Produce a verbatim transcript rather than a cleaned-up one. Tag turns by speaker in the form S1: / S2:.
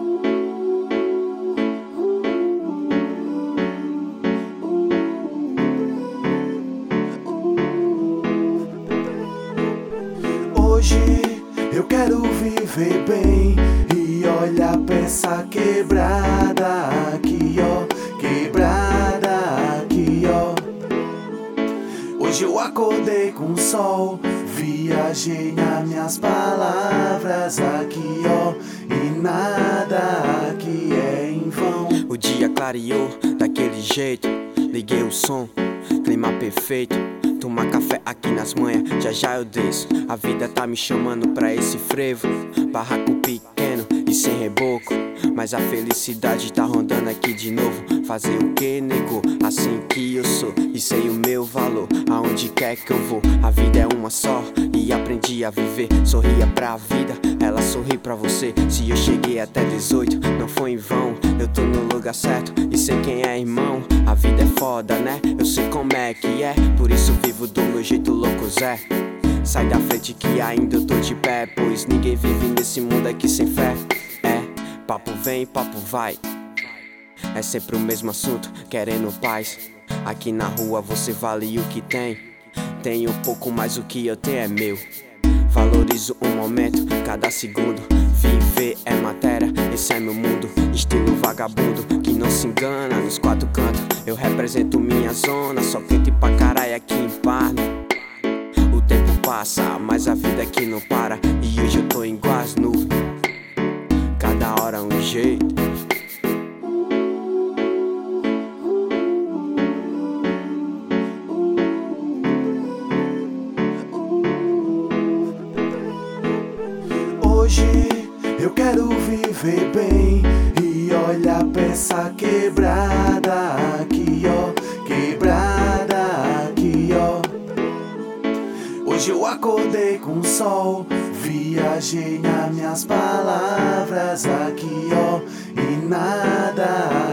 S1: Hoje eu quero viver bem e olha a peça quebrada aqui, ó, quebrada aqui, ó. Hoje eu acordei com o sol, viajei nas minhas palavras aqui, ó, e nada aqui é em vão.
S2: O dia clareou daquele jeito, liguei o som, clima perfeito. Tomar café aqui nas manhas, já já eu desço. A vida tá me chamando pra esse frevo, barraco pequeno e sem reboco, mas a felicidade tá rondando aqui de novo. Fazer o que, nego? Assim que eu sou e sei o meu valor, aonde quer que eu vou. A vida é uma só e aprendi a viver. Sorria pra vida, ela sorri pra você. Se eu cheguei até dezoito, não foi em vão. Eu tô no lugar certo e sei quem é irmão. A vida é foda, né? Eu sei como é que é, por isso vivo do meu jeito louco, Zé. Sai da frente que ainda eu tô de pé, pois ninguém vive nesse mundo aqui sem fé. É, papo vem, papo vai, é sempre o mesmo assunto, querendo paz. Aqui na rua você vale o que tem. Tenho pouco, mas o que eu tenho é meu. Valorizo o momento, cada segundo. Viver é matéria, esse é meu mundo. Estilo vagabundo, que não se engana nos quatro cantos. Eu represento minha zona, só quente pra caralho aqui em Parno. O tempo passa, mas a vida aqui não para. E hoje eu tô igual as nuvens, cada hora um jeito.
S1: Hoje eu quero viver bem e olha a peça quebrada aqui, ó, quebrada aqui, ó. Hoje eu acordei com o sol, viajei nas minhas palavras aqui, ó, e nada